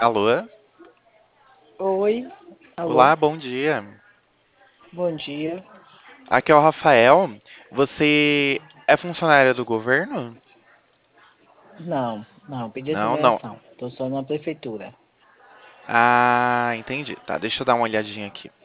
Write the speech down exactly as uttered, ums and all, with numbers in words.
Alô? Oi, alô, Olá, bom dia. bom dia. Aqui é o Rafael. Você é funcionária do governo? Não, não, pedi Não, não. exoneração. Tô só na prefeitura. Ah, entendi. Tá, deixa eu dar uma olhadinha aqui.